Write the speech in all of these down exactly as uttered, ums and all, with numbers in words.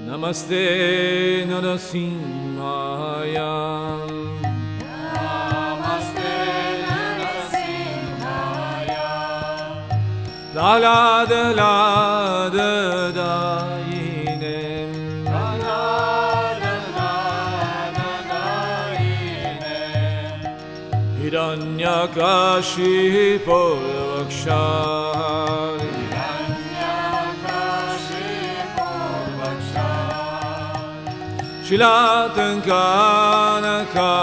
Namaste Narasimhaya. Namaste Narasimhaya. Lalada lada dayinem. Lalada lada dayinem. Hiranyakashipu vakshari. Shilatankana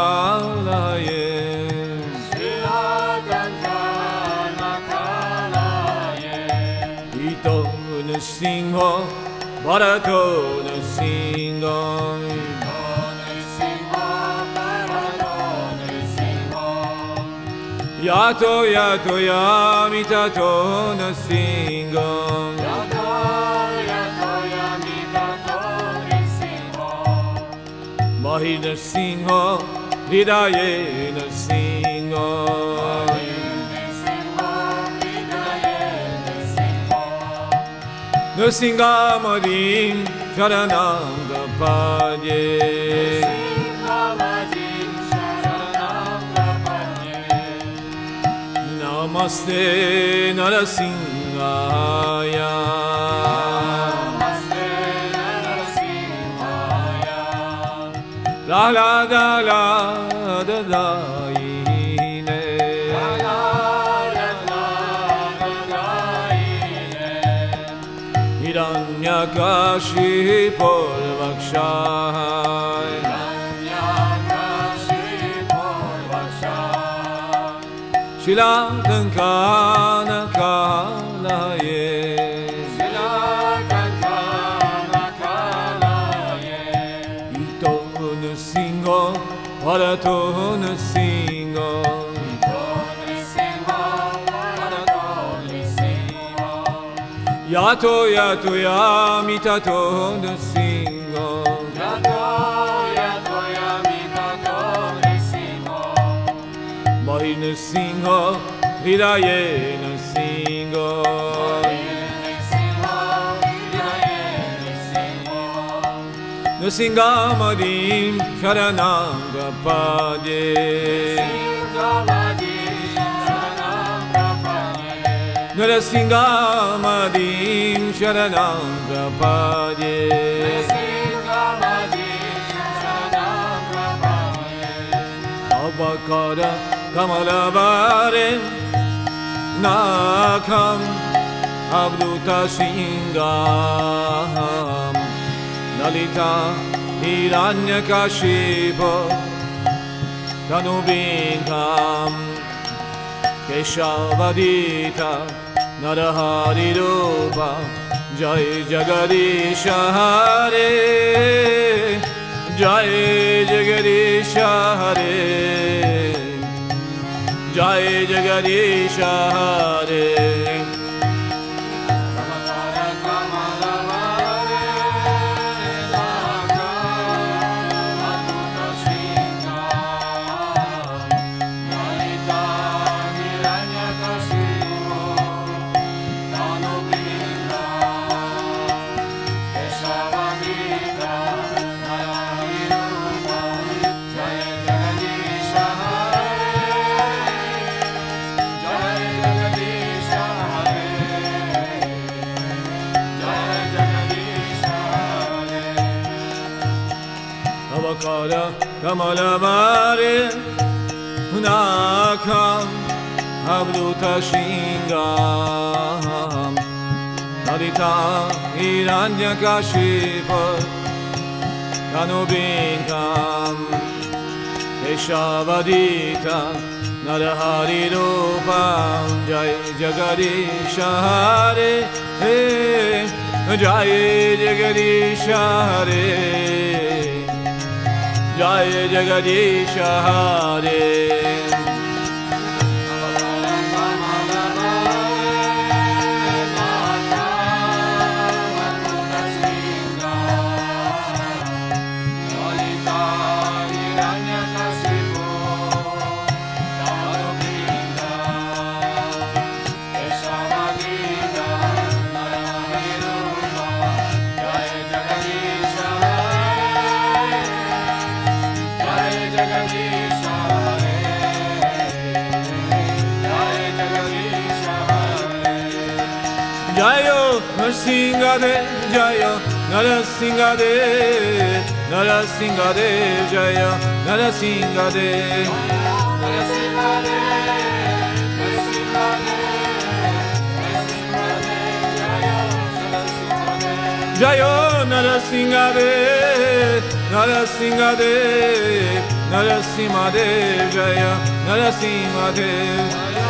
kalayem. Shilatankana kalayem. Ito Nrsimha Bharato Nrsimha. Ito Nrsimha Bharato Nrsimha. Yato yato yamitato Nrsimha. Mahi Nrsimha, Hridaye Nrsimha. Nrsimha Madim Sharanam Prapadye. Namaste Narasimhaya. La la da la da da ine. La la la la da ine. Hiranyakashipu vakshai. Hiranyakashipu vakshai. Shilatankana kalaye. Nrsimha Bharato Nrsimha. Ito Nrsimha Bharato Nrsimha. Yato yato yamitato Nrsimha. Yato yato yamitato Nrsimha. Mahi Nrsimha Hridaye Nrsimha. Nrsimha Madim Sharanam Prapadye. Nrsimha Madim Sharanam Prapadye. Avakara Kamalavare Nakam Abduta Shingam. Lalita Hiranyakashipu Tanubhinkam. Keshavadita Narahari Rupa. Jai Jagadisha Hare. Jai Jagadisha Hare. Jai Jagadisha Hare. Avakara Kamalavare Nakam Abduta Shingam. Lalita Hiranyakashipu Tanubhinkam. Keshavadita Narahari Rupa. Jai Jagadisha Hare. Jai Jagadisha Hare. Jai Jagadisha Hare. Jai Jagadish Jayo Narasimhadev, Jayo Narasimhadev, Narasimhadev, Jayo Narasimhadev. Jayo Narasimhadev, Narasimhadev, Narasimhadev, Jayo Narasimhadev.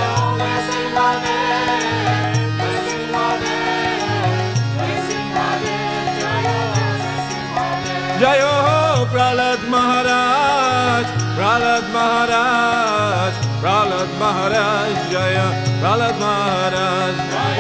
Jayo Prahlad Maharaj, Prahlad Maharaj, Prahlad Maharaj, Jaya Prahlad Maharaj.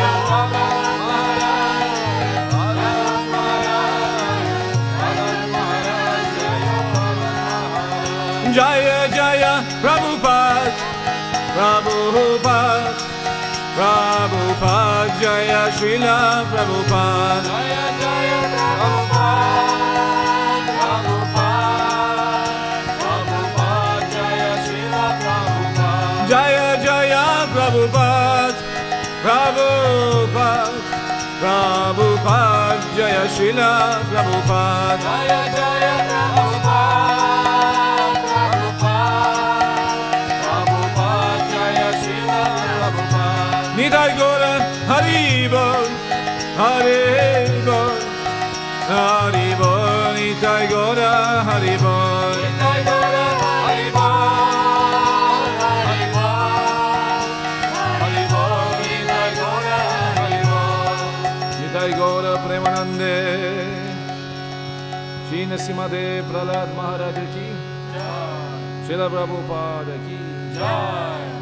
Jaya Jaya Prabhupada, Prabhupada, Prabhupada, Jaya Srila Prabhupada. Jaya Jaya Prabhupada, Prabhupada, Prabhupada, Jaya Srila Prabhupada. Jaya Jaya Prabhupada, Prabhupada, Prabhupada, Jaya Srila Prabhupada. Jaya Jaya Prabhupada. Nitai Gora Haribol, Haribol, Haribol, Nitai Gora Haribol, Nitai Gora Haribol, Haribol, Nitai Gora Haribol, Nitai Gora Premanande, Shri Narasimhadev Prahlad Maharaj ki Jai, Srila Prabhupada ki Jai.